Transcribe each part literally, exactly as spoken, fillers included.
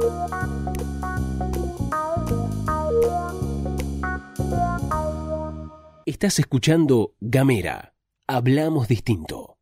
Estás escuchando Gamera. Hablamos distinto.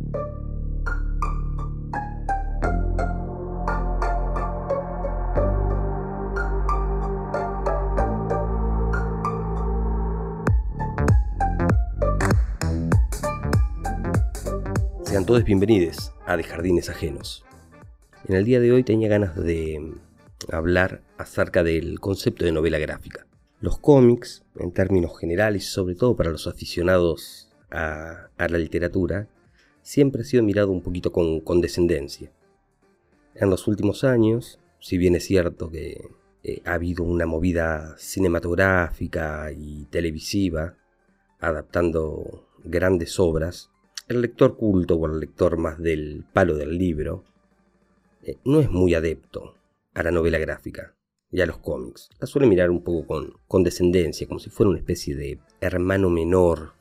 Sean todos bienvenidos a De Jardines Ajenos. En el día de hoy tenía ganas de hablar acerca del concepto de novela gráfica. Los cómics, en términos generales y sobre todo para los aficionados a, a la literatura, siempre ha sido mirado un poquito con condescendencia. En los últimos años, si bien es cierto que eh, ha habido una movida cinematográfica y televisiva adaptando grandes obras, el lector culto o el lector más del palo del libro eh, no es muy adepto a la novela gráfica y a los cómics. La suele mirar un poco con condescendencia, como si fuera una especie de hermano menor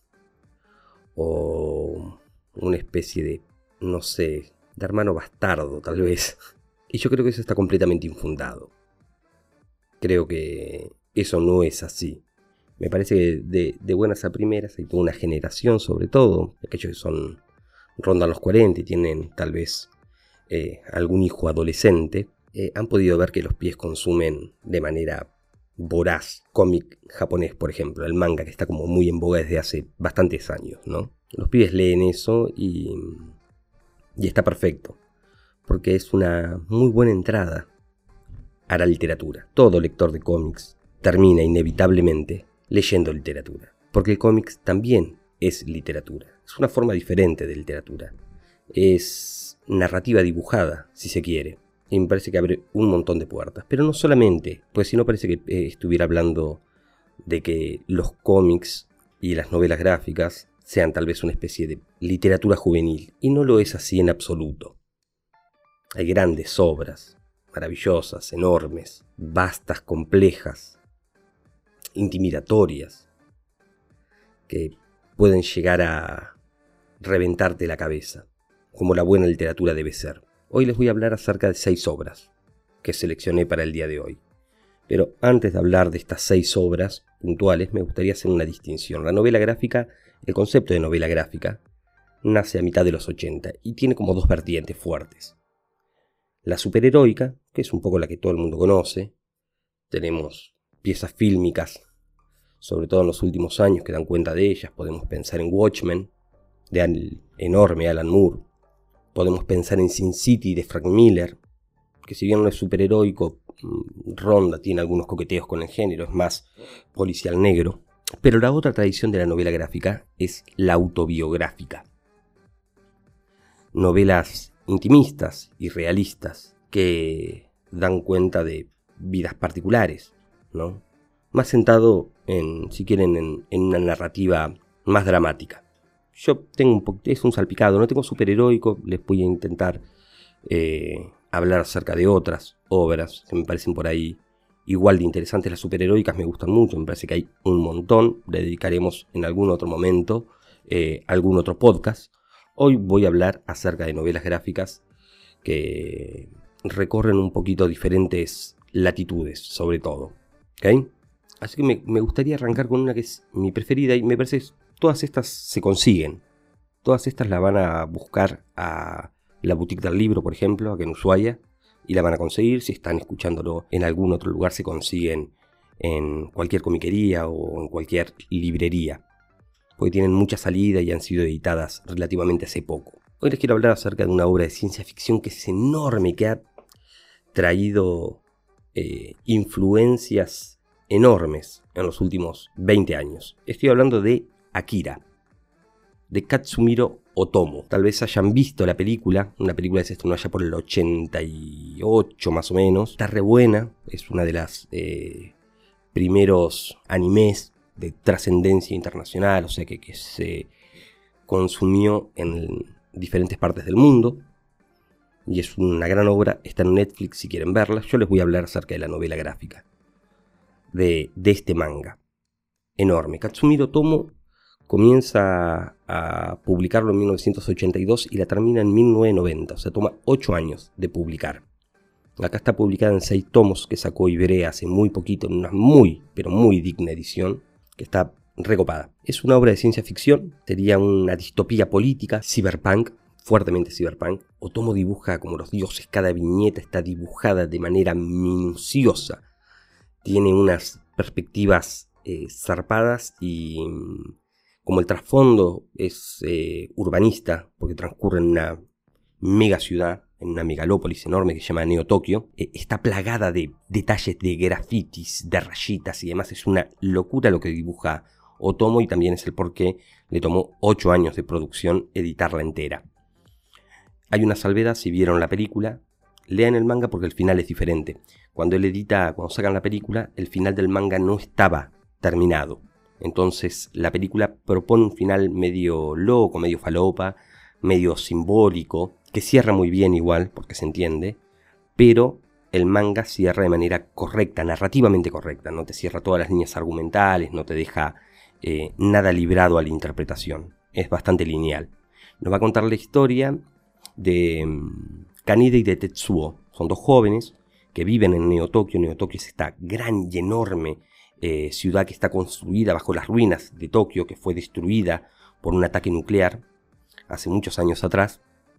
o una especie de, no sé, de hermano bastardo tal vez. Y yo creo que eso está completamente infundado. Creo que eso no es así. Me parece que de, de buenas a primeras hay toda una generación, sobre todo aquellos que son rondan los cuarenta y tienen tal vez eh, algún hijo adolescente, eh, han podido ver que los pibes consumen de manera voraz cómic japonés, por ejemplo, el manga, que está como muy en boga desde hace bastantes años, ¿no? Los pibes leen eso y, y está perfecto, porque es una muy buena entrada a la literatura. Todo lector de cómics termina inevitablemente leyendo literatura, porque el cómics también es literatura. Es una forma diferente de literatura. Es narrativa dibujada, si se quiere. Y me parece que abre un montón de puertas. Pero no solamente, pues si no parece que eh, estuviera hablando de que los cómics y las novelas gráficas sean tal vez una especie de literatura juvenil. Y no lo es así en absoluto. Hay grandes obras, maravillosas, enormes, vastas, complejas, intimidatorias, que pueden llegar a reventarte la cabeza, como la buena literatura debe ser. Hoy les voy a hablar acerca de seis obras que seleccioné para el día de hoy. Pero antes de hablar de estas seis obras puntuales, me gustaría hacer una distinción. La novela gráfica, el concepto de novela gráfica, nace a mitad de los ochenta y tiene como dos vertientes fuertes. La superheroica, que es un poco la que todo el mundo conoce. Tenemos piezas fílmicas, sobre todo en los últimos años, que dan cuenta de ellas. Podemos pensar en Watchmen, de el enorme Alan Moore. Podemos pensar en Sin City, de Frank Miller, que si bien no es superheroico, ronda, tiene algunos coqueteos con el género, es más policial negro. Pero la otra tradición de la novela gráfica es la autobiográfica. Novelas intimistas y realistas que dan cuenta de vidas particulares, ¿no? Más sentado en, si quieren, en, en una narrativa más dramática. Yo tengo un poquito, es un salpicado, no tengo superheroico, les voy a intentar eh, hablar acerca de otras obras que me parecen por ahí igual de interesantes. Las superheroicas me gustan mucho, me parece que hay un montón, le dedicaremos en algún otro momento eh, algún otro podcast. Hoy voy a hablar acerca de novelas gráficas que recorren un poquito diferentes latitudes, sobre todo, ¿ok? Así que me, me gustaría arrancar con una que es mi preferida y me parece que todas estas se consiguen. Todas estas la van a buscar a la boutique del libro, por ejemplo, aquí en Ushuaia, y la van a conseguir. Si están escuchándolo en algún otro lugar, se consiguen en cualquier comiquería o en cualquier librería, porque tienen mucha salida y han sido editadas relativamente hace poco. Hoy les quiero hablar acerca de una obra de ciencia ficción que es enorme, que ha traído eh, influencias enormes en los últimos veinte años. Estoy hablando de Akira, de Katsumiro Otomo. Tal vez hayan visto la película, una película que se estrenó allá por el ochenta y ocho más o menos. Está re buena, es una de las eh, primeros animes de trascendencia internacional, o sea que, que se consumió en diferentes partes del mundo. Y es una gran obra, está en Netflix si quieren verla. Yo les voy a hablar acerca de la novela gráfica de, de este manga enorme. Katsumiro Otomo comienza a publicarlo en mil novecientos ochenta y dos y la termina en mil novecientos noventa, o sea, toma ocho años de publicar. Acá está publicada en seis tomos que sacó Iberia hace muy poquito, en una muy, pero muy digna edición, que está recopada. Es una obra de ciencia ficción, sería una distopía política, cyberpunk, fuertemente cyberpunk. Otomo dibuja como los dioses, cada viñeta está dibujada de manera minuciosa. Tiene unas perspectivas eh, zarpadas y mm, como el trasfondo es eh, urbanista, porque transcurre en una mega ciudad, en una megalópolis enorme que se llama Neo Tokio, eh, está plagada de detalles de grafitis, de rayitas y demás. Es una locura lo que dibuja Otomo y también es el por qué le tomó ocho años de producción editarla entera. Hay una salvedad, si vieron la película, lean el manga porque el final es diferente. Cuando él edita, cuando sacan la película, el final del manga no estaba terminado. Entonces la película propone un final medio loco, medio falopa, medio simbólico, que cierra muy bien igual, porque se entiende, pero el manga cierra de manera correcta, narrativamente correcta, no te cierra todas las líneas argumentales, no te deja eh, nada librado a la interpretación, es bastante lineal. Nos va a contar la historia de um, Kaneda y de Tetsuo, son dos jóvenes que viven en Neo Tokio. Neo Tokio es esta gran y enorme eh, ciudad que está construida bajo las ruinas de Tokio, que fue destruida por un ataque nuclear hace muchos años atrás.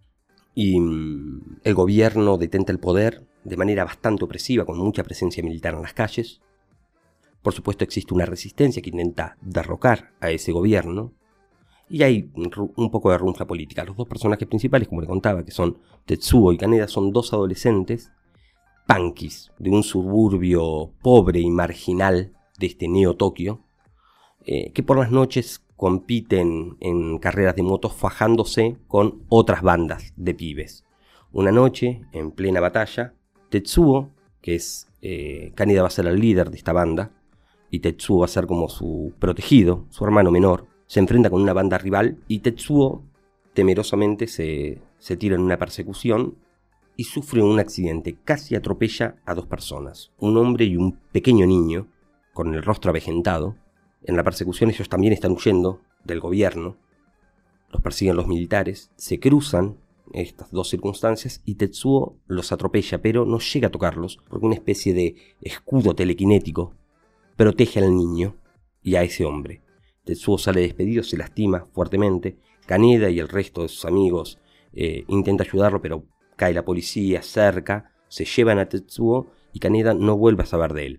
Y mmm, el gobierno detenta el poder de manera bastante opresiva, con mucha presencia militar en las calles. Por supuesto existe una resistencia que intenta derrocar a ese gobierno. Y hay un poco de runfla política. Los dos personajes principales, como le contaba, que son Tetsuo y Kaneda, son dos adolescentes punkis de un suburbio pobre y marginal de este Neo Tokio, eh, que por las noches compiten en carreras de motos fajándose con otras bandas de pibes. Una noche, en plena batalla, Tetsuo, que es eh, Kaneda va a ser el líder de esta banda, y Tetsuo va a ser como su protegido, su hermano menor, se enfrenta con una banda rival y Tetsuo temerosamente se, se tira en una persecución y sufre un accidente, casi atropella a dos personas, un hombre y un pequeño niño, con el rostro avejentado. En la persecución ellos también están huyendo del gobierno, los persiguen los militares, se cruzan estas dos circunstancias y Tetsuo los atropella, pero no llega a tocarlos, porque una especie de escudo telequinético protege al niño y a ese hombre. Tetsuo sale despedido, se lastima fuertemente. Kaneda y el resto de sus amigos eh, intenta ayudarlo, pero cae la policía cerca, se llevan a Tetsuo y Kaneda no vuelve a saber de él.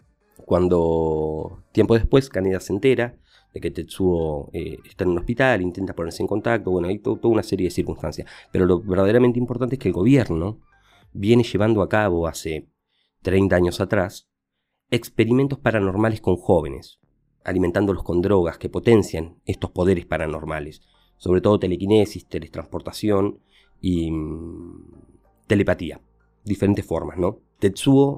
Cuando tiempo después Kaneda se entera de que Tetsuo eh, está en un hospital, intenta ponerse en contacto, bueno, hay to- toda una serie de circunstancias. Pero lo verdaderamente importante es que el gobierno viene llevando a cabo hace treinta años atrás experimentos paranormales con jóvenes, alimentándolos con drogas que potencian estos poderes paranormales, sobre todo telequinesis, teletransportación y mmm, telepatía, diferentes formas, ¿no? Tetsuo,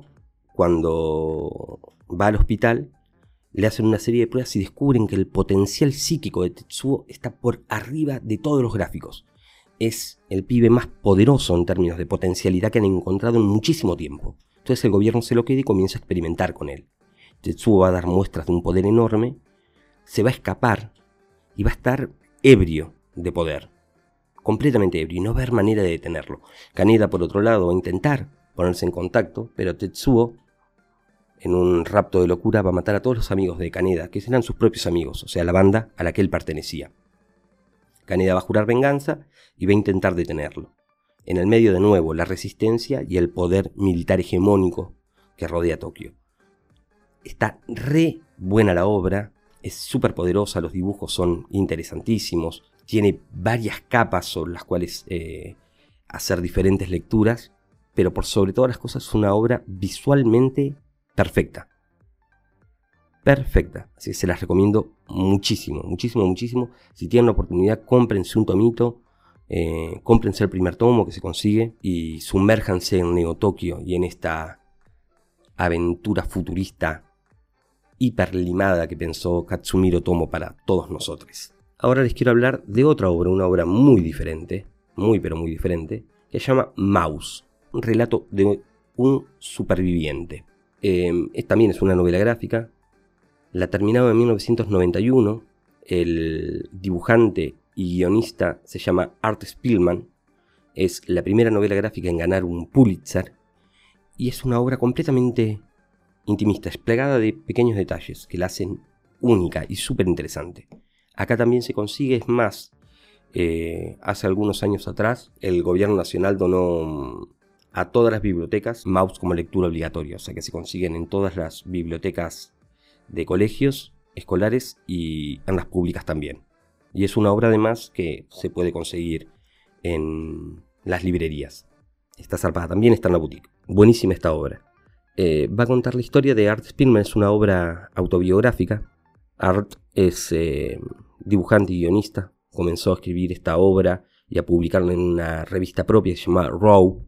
cuando va al hospital, le hacen una serie de pruebas y descubren que el potencial psíquico de Tetsuo está por arriba de todos los gráficos. Es el pibe más poderoso en términos de potencialidad que han encontrado en muchísimo tiempo. Entonces el gobierno se lo queda y comienza a experimentar con él. Tetsuo va a dar muestras de un poder enorme, se va a escapar y va a estar ebrio de poder, completamente ebrio, y no va a haber manera de detenerlo. Kaneda, por otro lado, va a intentar ponerse en contacto, pero Tetsuo, en un rapto de locura, va a matar a todos los amigos de Kaneda, que eran sus propios amigos, o sea, la banda a la que él pertenecía. Kaneda va a jurar venganza y va a intentar detenerlo. En el medio, de nuevo, la resistencia y el poder militar hegemónico que rodea Tokio. Está re buena la obra, es súper poderosa, los dibujos son interesantísimos, tiene varias capas sobre las cuales eh, hacer diferentes lecturas, pero por sobre todas las cosas es una obra visualmente perfecta. Perfecta, así que se las recomiendo muchísimo, muchísimo, muchísimo. Si tienen la oportunidad, cómprense un tomito, eh, cómprense el primer tomo que se consigue y sumérjanse en Neo Tokio y en esta aventura futurista hiperlimada que pensó Katsumiro Otomo para todos nosotros. Ahora les quiero hablar de otra obra, una obra muy diferente, muy pero muy diferente, que se llama Mouse, un relato de un superviviente. Eh, es, también es una novela gráfica, la terminaba en mil novecientos noventa y uno, el dibujante y guionista se llama Art Spiegelman, es la primera novela gráfica en ganar un Pulitzer, y es una obra completamente intimista, plagada de pequeños detalles que la hacen única y súper interesante. Acá también se consigue, es más, eh, hace algunos años atrás el gobierno nacional donó a todas las bibliotecas Maus como lectura obligatoria, o sea que se consiguen en todas las bibliotecas de colegios escolares y en las públicas también. Y es una obra además que se puede conseguir en las librerías. Está zarpada, también está en la boutique. Buenísima esta obra. Eh, va a contar la historia de Art Spiegelman, es una obra autobiográfica. Art es eh, dibujante y guionista. Comenzó a escribir esta obra y a publicarla en una revista propia que se llama Raw.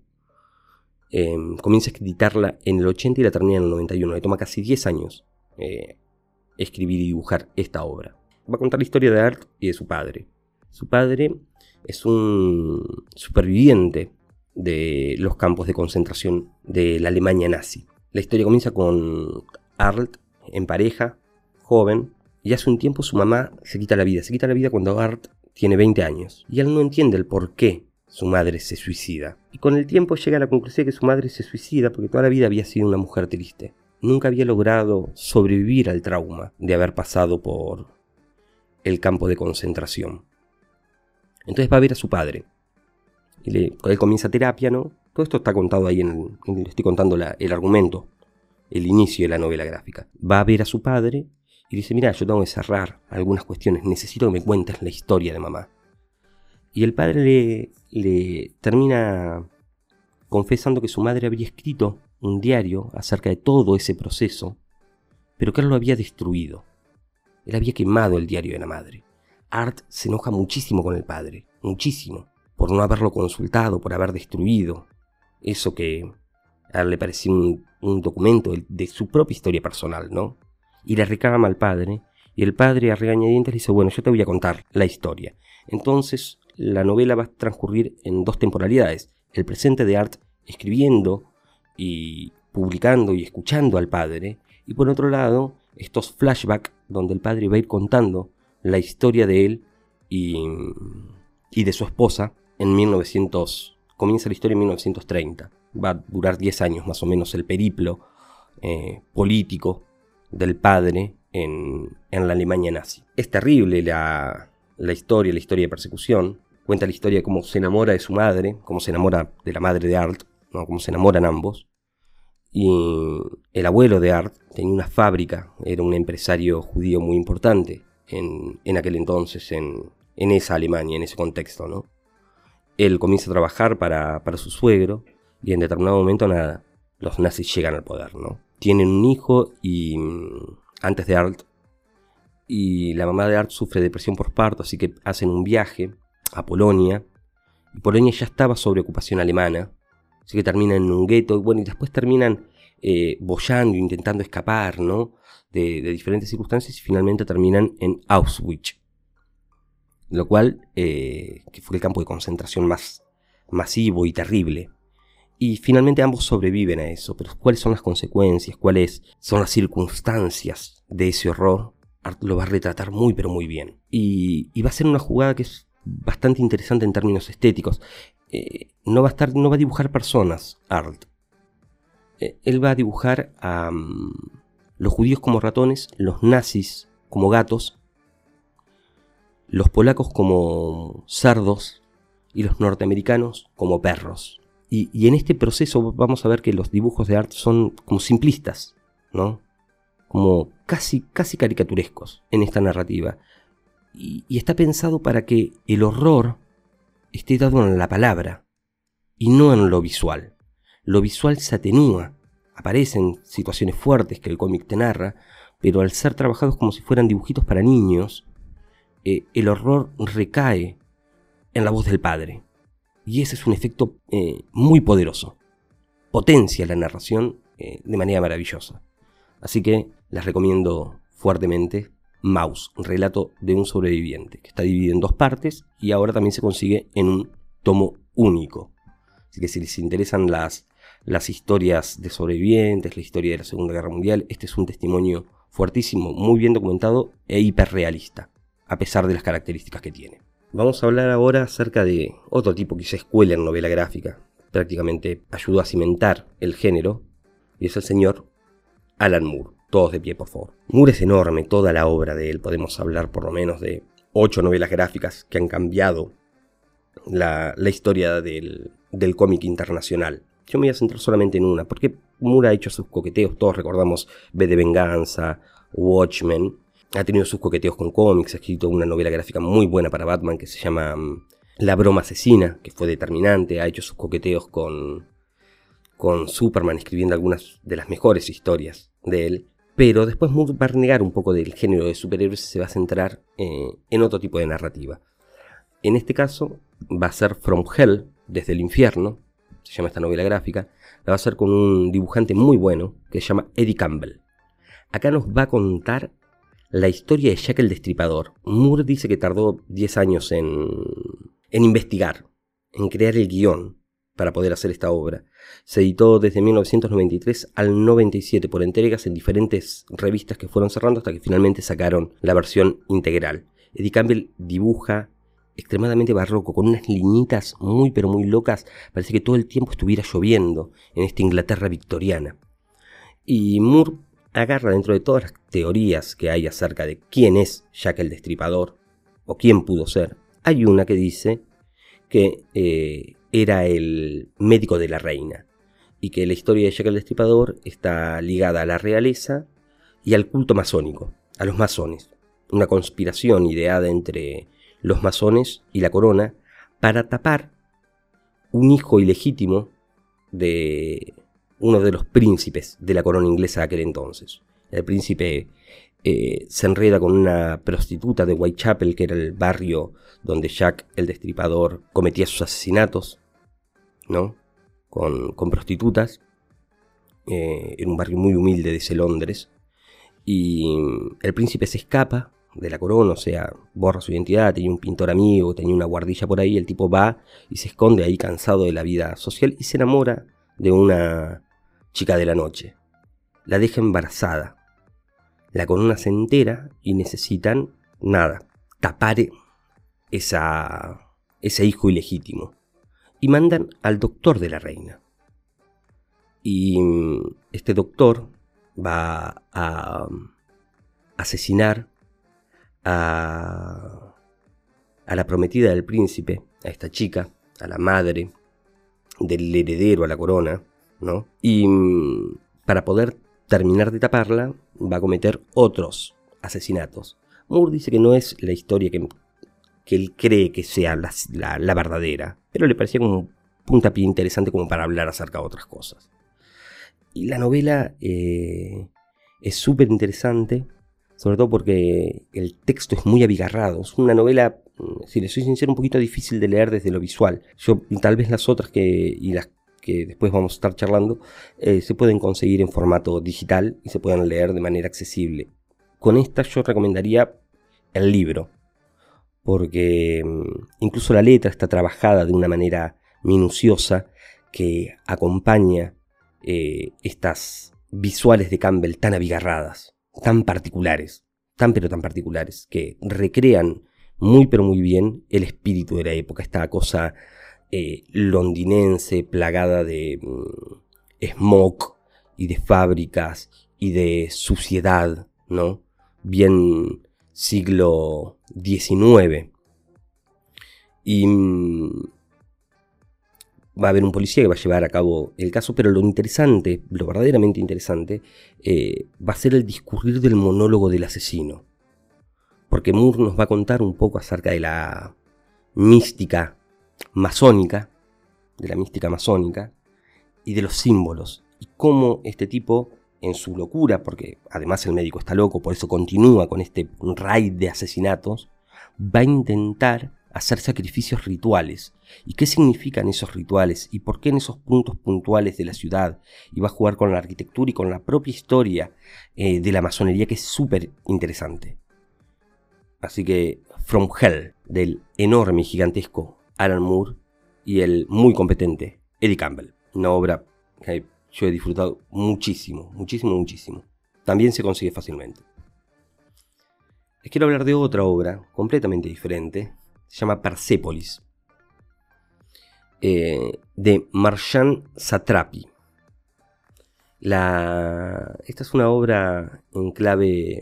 Eh, comienza a editarla en el ochenta y la termina en el noventa y uno. Le toma casi diez años eh, escribir y dibujar esta obra. Va a contar la historia de Art y de su padre. Su padre es un superviviente de los campos de concentración de la Alemania nazi. La historia comienza con Art en pareja, joven, y hace un tiempo su mamá se quita la vida. Se quita la vida cuando Art tiene veinte años. Y él no entiende el por qué su madre se suicida. Y con el tiempo llega a la conclusión de que su madre se suicida porque toda la vida había sido una mujer triste. Nunca había logrado sobrevivir al trauma de haber pasado por el campo de concentración. Entonces va a ver a su padre. Y le, él comienza terapia, ¿no? Todo esto está contado ahí, en, en le estoy contando la, el argumento, el inicio de la novela gráfica. Va a ver a su padre y dice, mira, yo tengo que cerrar algunas cuestiones, necesito que me cuentes la historia de mamá. Y el padre le, le termina confesando que su madre había escrito un diario acerca de todo ese proceso, pero que él lo había destruido. Él había quemado el diario de la madre. Art se enoja muchísimo con el padre, muchísimo, por no haberlo consultado, por haber destruido eso que a él le parecía un, un documento de, de su propia historia personal, ¿no? Y le reclama al padre, y el padre a regañadientes le dice, bueno, yo te voy a contar la historia. Entonces la novela va a transcurrir en dos temporalidades. El presente de Art escribiendo y publicando y escuchando al padre, y por otro lado, estos flashbacks donde el padre va a ir contando la historia de él y, y de su esposa en mil novecientos. Comienza la historia en mil novecientos treinta. Va a durar diez años más o menos el periplo eh, político del padre en, en la Alemania nazi. Es terrible la, la historia, la historia de persecución. Cuenta la historia de cómo se enamora de su madre, cómo se enamora de la madre de Art, ¿no? Cómo se enamoran ambos. Y el abuelo de Art tenía una fábrica, era un empresario judío muy importante en, en aquel entonces, en, en esa Alemania, en ese contexto, ¿no? Él comienza a trabajar para, para su suegro y en determinado momento nada, los nazis llegan al poder, ¿no? Tienen un hijo y antes de Art, y la mamá de Art sufre depresión por parto, así que hacen un viaje a Polonia, y Polonia ya estaba sobre ocupación alemana, así que terminan en un gueto, y bueno, y después terminan eh, boyando, intentando escapar, ¿no? De, de diferentes circunstancias, y finalmente terminan en Auschwitz, lo cual, eh, que fue el campo de concentración más masivo y terrible. Y finalmente ambos sobreviven a eso, pero ¿cuáles son las consecuencias? ¿Cuáles son las circunstancias de ese horror? Art lo va a retratar muy pero muy bien. Y, y va a ser una jugada que es bastante interesante en términos estéticos. Eh, no va a estar, no va a dibujar personas, Art. Eh, él va a dibujar a um, los judíos como ratones, los nazis como gatos, los polacos como cerdos y los norteamericanos como perros. Y, y en este proceso vamos a ver que los dibujos de Art son como simplistas, ¿no? Como casi, casi caricaturescos en esta narrativa. Y, y está pensado para que el horror esté dado en la palabra y no en lo visual. Lo visual se atenúa, aparecen situaciones fuertes que el cómic te narra, pero al ser trabajados como si fueran dibujitos para niños, eh, el horror recae en la voz del padre. Y ese es un efecto eh, muy poderoso. Potencia la narración eh, de manera maravillosa. Así que les recomiendo fuertemente Maus, un relato de un sobreviviente, que está dividido en dos partes y ahora también se consigue en un tomo único. Así que si les interesan las, las historias de sobrevivientes, la historia de la Segunda Guerra Mundial, este es un testimonio fuertísimo, muy bien documentado e hiperrealista, a pesar de las características que tiene. Vamos a hablar ahora acerca de otro tipo que se escuela en novela gráfica, prácticamente ayudó a cimentar el género, y es el señor Alan Moore. Todos de pie, por favor. Moore es enorme, toda la obra de él. Podemos hablar por lo menos de ocho novelas gráficas que han cambiado la, la historia del, del cómic internacional. Yo me voy a centrar solamente en una, porque Moore ha hecho sus coqueteos. Todos recordamos V de Venganza, Watchmen. Ha tenido sus coqueteos con cómics. Ha escrito una novela gráfica muy buena para Batman que se llama um, La broma asesina, que fue determinante. Ha hecho sus coqueteos con, con Superman, escribiendo algunas de las mejores historias de él. Pero después Moore va a renegar un poco del género de superhéroes y se va a centrar eh, en otro tipo de narrativa. En este caso va a ser From Hell, desde el infierno, se llama esta novela gráfica. La va a hacer con un dibujante muy bueno que se llama Eddie Campbell. Acá nos va a contar la historia de Jack el Destripador. Moore dice que tardó diez años en, en investigar, en crear el guión para poder hacer esta obra. Se editó desde mil novecientos noventa y tres al noventa y siete por entregas en diferentes revistas que fueron cerrando hasta que finalmente sacaron la versión integral. Eddie Campbell dibuja extremadamente barroco, con unas liñitas muy pero muy locas. Parece que todo el tiempo estuviera lloviendo en esta Inglaterra victoriana. Y Moore agarra, dentro de todas las teorías que hay acerca de quién es Jack el Destripador, o quién pudo ser, hay una que dice que eh, era el médico de la reina, y que la historia de Jack el Destripador está ligada a la realeza y al culto masónico, a los masones. Una conspiración ideada entre los masones y la corona para tapar un hijo ilegítimo de uno de los príncipes de la corona inglesa de aquel entonces. El príncipe eh, se enreda con una prostituta de Whitechapel, que era el barrio donde Jack el Destripador cometía sus asesinatos, ¿no? Con, con prostitutas. Eh, en un barrio muy humilde de ese Londres. Y el príncipe se escapa de la corona, o sea, borra su identidad. Tenía un pintor amigo, tenía una guardilla por ahí. El tipo va y se esconde ahí, cansado de la vida social, y se enamora de una chica de la noche. La deja embarazada. La corona se entera y necesitan, nada, tapar esa, ese hijo ilegítimo. Y mandan al doctor de la reina. Y este doctor va a asesinar a, a la prometida del príncipe, a esta chica, a la madre del heredero a la corona, ¿no? Y para poder terminar de taparla, va a cometer otros asesinatos. Moore dice que no es la historia que, que él cree que sea la, la, la verdadera, pero le parecía como un puntapié interesante como para hablar acerca de otras cosas. Y la novela eh, es súper interesante, sobre todo porque el texto es muy abigarrado. Es una novela, si le soy sincero, un poquito difícil de leer desde lo visual. Yo, tal vez las otras que, y las que después vamos a estar charlando, eh, se pueden conseguir en formato digital y se pueden leer de manera accesible. Con esta yo recomendaría el libro, porque incluso la letra está trabajada de una manera minuciosa que acompaña eh, estas visuales de Campbell tan abigarradas, tan particulares, tan pero tan particulares, que recrean muy pero muy bien el espíritu de la época, esta cosa eh, londinense plagada de mm, smog y de fábricas y de suciedad, ¿no? Bien siglo diecinueve. Y mmm, va a haber un policía que va a llevar a cabo el caso, pero lo interesante, lo verdaderamente interesante, eh, va a ser el discurrir del monólogo del asesino. Porque Moore nos va a contar un poco acerca de la mística masónica, de la mística masónica, y de los símbolos, y cómo este tipo, en su locura, porque además el médico está loco, por eso continúa con este raid de asesinatos, va a intentar hacer sacrificios rituales. ¿Y qué significan esos rituales? ¿Y por qué en esos puntos puntuales de la ciudad? Y va a jugar con la arquitectura y con la propia historia eh, de la masonería, que es súper interesante. Así que From Hell, del enorme y gigantesco Alan Moore y el muy competente Eddie Campbell. Una obra que yo he disfrutado muchísimo, muchísimo, muchísimo. También se consigue fácilmente. Les quiero hablar de otra obra completamente diferente. Se llama Persépolis. eh, de Marjane Satrapi. La, esta es una obra en clave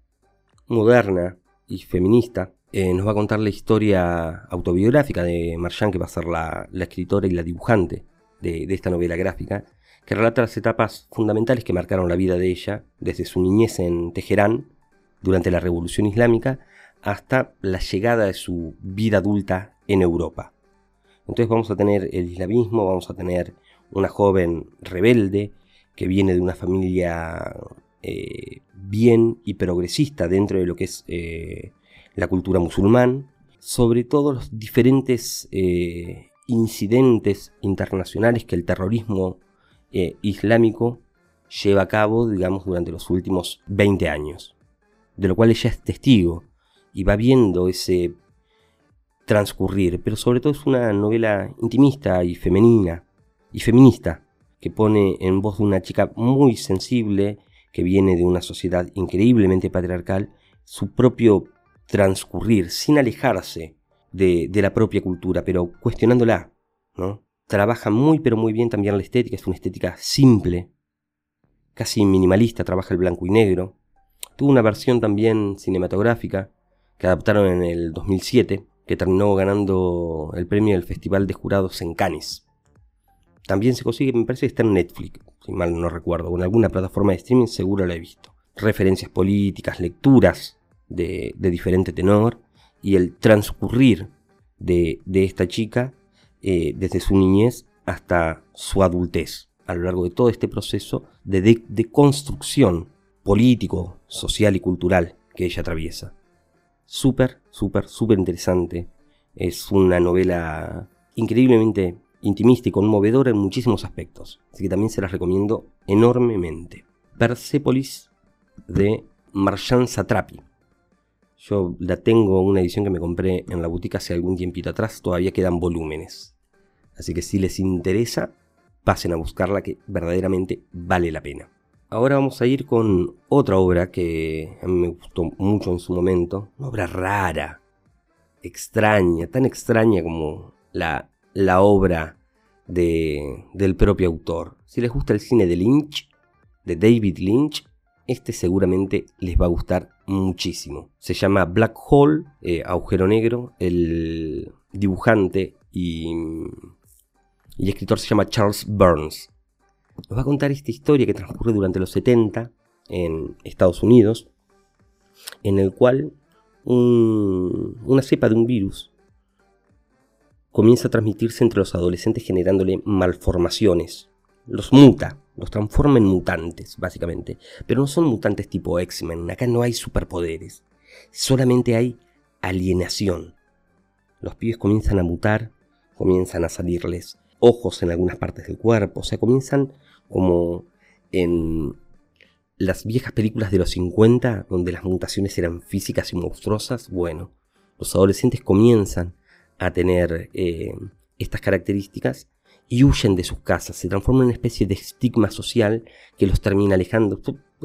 moderna y feminista. Eh, nos va a contar la historia autobiográfica de Marjane, que va a ser la, la escritora y la dibujante de, de esta novela gráfica, que relata las etapas fundamentales que marcaron la vida de ella, desde su niñez en Teherán, durante la Revolución Islámica, hasta la llegada de su vida adulta en Europa. Entonces vamos a tener el islamismo, vamos a tener una joven rebelde que viene de una familia eh, bien y progresista dentro de lo que es eh, la cultura musulmán, sobre todo los diferentes eh, incidentes internacionales que el terrorismo eh, islámico lleva a cabo, digamos, durante los últimos veinte años, de lo cual ella es testigo y va viendo ese transcurrir, pero sobre todo es una novela intimista y femenina y feminista, que pone en voz de una chica muy sensible, que viene de una sociedad increíblemente patriarcal, su propio transcurrir, sin alejarse de, de la propia cultura, pero cuestionándola, ¿no? Trabaja muy pero muy bien también la estética, es una estética simple, casi minimalista, trabaja el blanco y negro. Tuvo una versión también cinematográfica que adaptaron en el dos mil siete, que terminó ganando el premio del Festival de Jurados en Cannes. También se consigue, me parece que está en Netflix, si mal no recuerdo, o en alguna plataforma de streaming seguro la he visto. Referencias políticas, lecturas de, de diferente tenor y el transcurrir de, de esta chica eh, desde su niñez hasta su adultez, a lo largo de todo este proceso de, de, de construcción político, social y cultural que ella atraviesa. Súper, súper, súper interesante. Es una novela increíblemente intimista y conmovedora en muchísimos aspectos. Así que también se las recomiendo enormemente. Persepolis de Marjane Satrapi. Yo la tengo, una edición que me compré en la boutique hace algún tiempito atrás. Todavía quedan volúmenes. Así que si les interesa, pasen a buscarla, que verdaderamente vale la pena. Ahora vamos a ir con otra obra que a mí me gustó mucho en su momento. Una obra rara, extraña, tan extraña como la, la obra de, del propio autor. Si les gusta el cine de Lynch, de David Lynch, este seguramente les va a gustar muchísimo. Se llama Black Hole, eh, agujero negro. El dibujante y, y escritor se llama Charles Burns. Nos va a contar esta historia que transcurre durante los setenta en Estados Unidos, en el cual un, una cepa de un virus comienza a transmitirse entre los adolescentes, generándole malformaciones. Los muta, los transforma en mutantes, básicamente. Pero no son mutantes tipo X-Men, acá no hay superpoderes, solamente hay alienación. Los pibes comienzan a mutar, comienzan a salirles ojos en algunas partes del cuerpo, o sea, comienzan como en las viejas películas de los cincuenta, donde las mutaciones eran físicas y monstruosas. Bueno, los adolescentes comienzan a tener eh, estas características y huyen de sus casas, se transforman en una especie de estigma social que los termina alejando.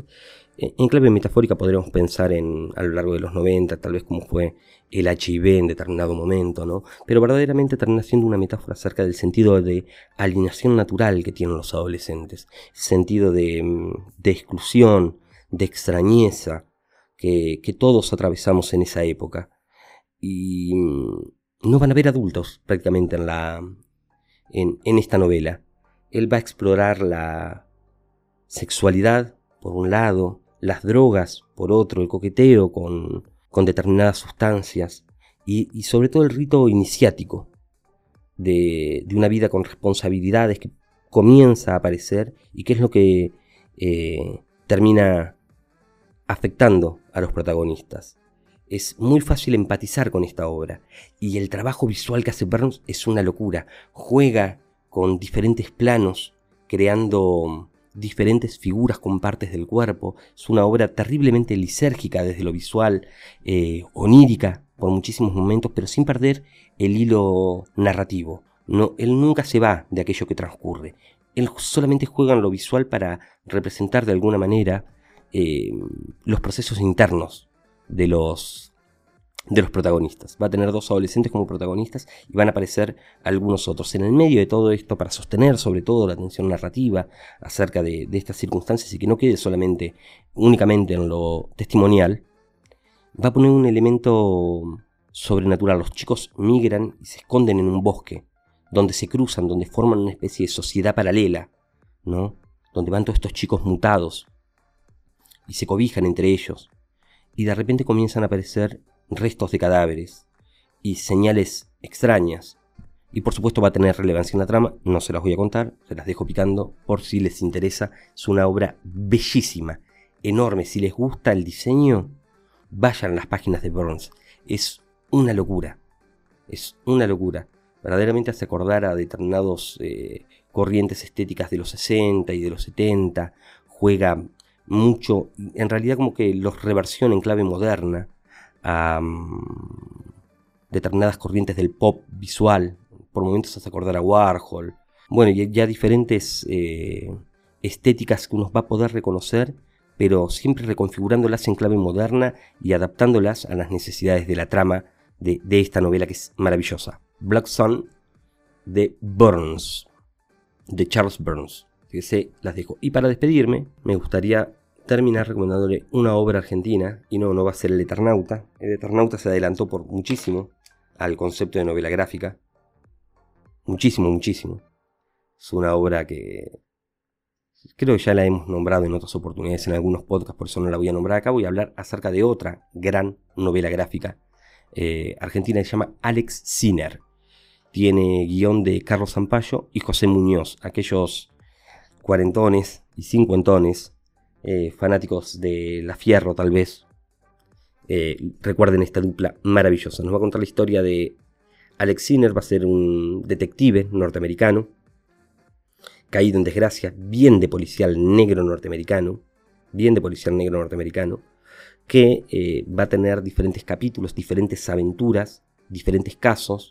En clave metafórica podríamos pensar en, a lo largo de los noventa, tal vez como fue el H I V en determinado momento, ¿no? Pero verdaderamente termina siendo una metáfora acerca del sentido de alienación natural que tienen los adolescentes, sentido de, de exclusión, de extrañeza que, que todos atravesamos en esa época. Y no van a ver adultos prácticamente en, la, en, en esta novela. Él va a explorar la sexualidad, por un lado, las drogas, por otro, el coqueteo con, con determinadas sustancias y, y sobre todo el rito iniciático de, de una vida con responsabilidades que comienza a aparecer y que es lo que eh, termina afectando a los protagonistas. Es muy fácil empatizar con esta obra y el trabajo visual que hace Burns es una locura. Juega con diferentes planos, creando diferentes figuras con partes del cuerpo. Es una obra terriblemente lisérgica desde lo visual, eh, onírica por muchísimos momentos, pero sin perder el hilo narrativo. No, él nunca se va de aquello que transcurre. Él solamente juega en lo visual para representar de alguna manera eh, los procesos internos de los, de los protagonistas. Va a tener dos adolescentes como protagonistas y van a aparecer algunos otros. En el medio de todo esto, para sostener sobre todo la tensión narrativa acerca de, de estas circunstancias y que no quede solamente, únicamente en lo testimonial, va a poner un elemento sobrenatural. Los chicos migran y se esconden en un bosque, donde se cruzan, donde forman una especie de sociedad paralela, ¿no? Donde van todos estos chicos mutados y se cobijan entre ellos. Y de repente comienzan a aparecer restos de cadáveres y señales extrañas. Y por supuesto va a tener relevancia en la trama, no se las voy a contar, se las dejo picando por si les interesa. Es una obra bellísima, enorme. Si les gusta el diseño, vayan a las páginas de Burns. Es una locura, es una locura. Verdaderamente hace acordar a determinados eh, corrientes estéticas de los sesenta y de los setenta. Juega mucho, en realidad como que los reversiona en clave moderna a um, determinadas corrientes del pop visual. Por momentos hace acordar a Warhol. Bueno, y ya diferentes eh, estéticas que uno va a poder reconocer, pero siempre reconfigurándolas en clave moderna y adaptándolas a las necesidades de la trama de, de esta novela que es maravillosa. Black Sun de Burns, de Charles Burns. Fíjese, las dejo. Y para despedirme, me gustaría terminar recomendándole una obra argentina, y no, no va a ser El Eternauta. El Eternauta se adelantó por muchísimo al concepto de novela gráfica. Muchísimo, muchísimo. Es una obra que creo que ya la hemos nombrado en otras oportunidades en algunos podcasts, por eso no la voy a nombrar acá. Voy a hablar acerca de otra gran novela gráfica eh, argentina que se llama Alex Sinner. Tiene guión de Carlos Zampayo y José Muñoz, aquellos cuarentones y cincuentones, eh, fanáticos de La Fierro tal vez, eh, recuerden esta dupla maravillosa. Nos va a contar la historia de Alex Sinner. Va a ser un detective norteamericano caído en desgracia, bien de policial negro norteamericano, bien de policial negro norteamericano, que eh, va a tener diferentes capítulos, diferentes aventuras, diferentes casos,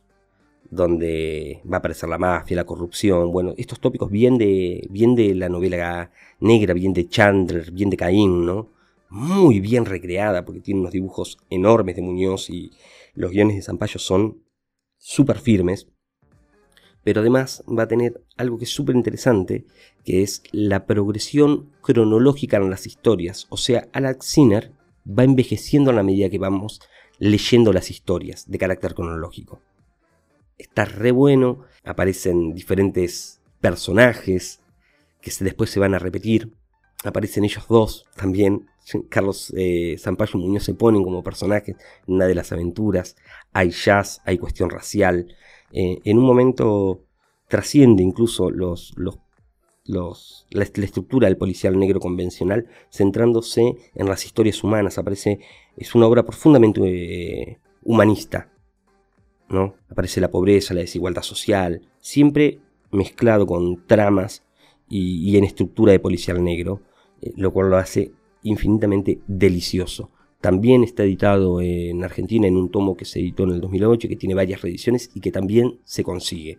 donde va a aparecer la mafia, la corrupción, bueno, estos tópicos bien de, bien de la novela negra, bien de Chandler, bien de Caín, ¿no? Muy bien recreada, porque tiene unos dibujos enormes de Muñoz y los guiones de Zampayo son súper firmes. Pero además va a tener algo que es súper interesante, que es la progresión cronológica en las historias. O sea, Alex Sinner va envejeciendo a la medida que vamos leyendo las historias de carácter cronológico. Está re bueno, aparecen diferentes personajes que después se van a repetir. Aparecen ellos dos también. Carlos eh, Zampayo y Muñoz se ponen como personajes en una de las aventuras. Hay jazz, hay cuestión racial. Eh, en un momento trasciende incluso los, los, los, la, la estructura del policial negro convencional, centrándose en las historias humanas. Aparece, es una obra profundamente eh, humanista, ¿no? Aparece la pobreza, la desigualdad social, siempre mezclado con tramas y, y en estructura de policial negro, eh, lo cual lo hace infinitamente delicioso. También está editado en Argentina en un tomo que se editó en el dos mil ocho, que tiene varias reediciones y que también se consigue.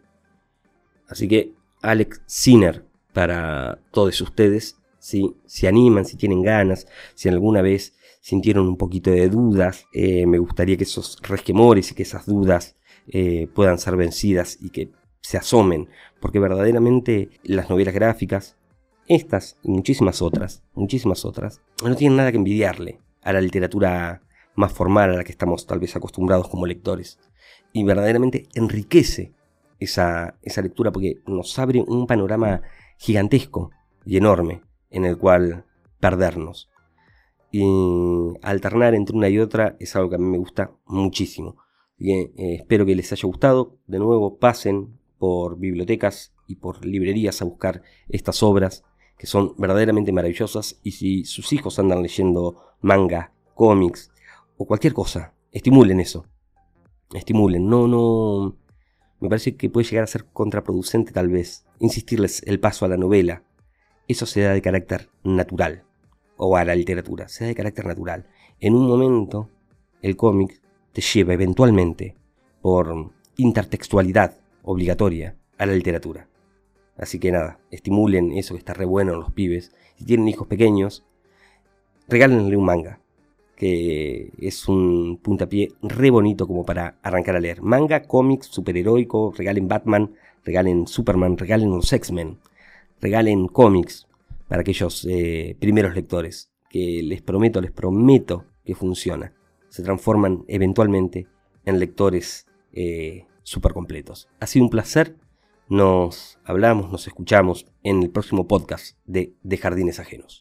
Así que Alex Sinner para todos ustedes, si se animan, si tienen ganas, si alguna vez sintieron un poquito de dudas, eh, me gustaría que esos resquemores y que esas dudas eh, puedan ser vencidas y que se asomen, porque verdaderamente las novelas gráficas, estas y muchísimas otras, muchísimas otras, no tienen nada que envidiarle a la literatura más formal a la que estamos tal vez acostumbrados como lectores, y verdaderamente enriquece esa, esa lectura, porque nos abre un panorama gigantesco y enorme en el cual perdernos, y alternar entre una y otra es algo que a mí me gusta muchísimo. Y, eh, espero que les haya gustado. De nuevo, pasen por bibliotecas y por librerías a buscar estas obras que son verdaderamente maravillosas, y si sus hijos andan leyendo manga, cómics o cualquier cosa, estimulen eso, estimulen, no, no, me parece que puede llegar a ser contraproducente tal vez insistirles el paso a la novela. Eso se da de carácter natural, o a la literatura, se da de carácter natural. En un momento el cómic te lleva eventualmente por intertextualidad obligatoria a la literatura. Así que nada, estimulen eso que está re bueno en los pibes. Si tienen hijos pequeños, regálenle un manga. que es un puntapié re bonito como para arrancar a leer. Manga, cómics, superheroico, regalen Batman, regalen Superman, regalen los X-Men, regalen cómics para aquellos eh, primeros lectores, que les prometo, les prometo que funciona. Se transforman eventualmente en lectores eh, súper completos. Ha sido un placer. Nos hablamos, nos escuchamos en el próximo podcast de De Jardines Ajenos.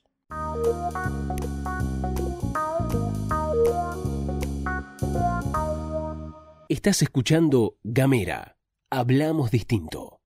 Estás escuchando Gamera. Hablamos distinto.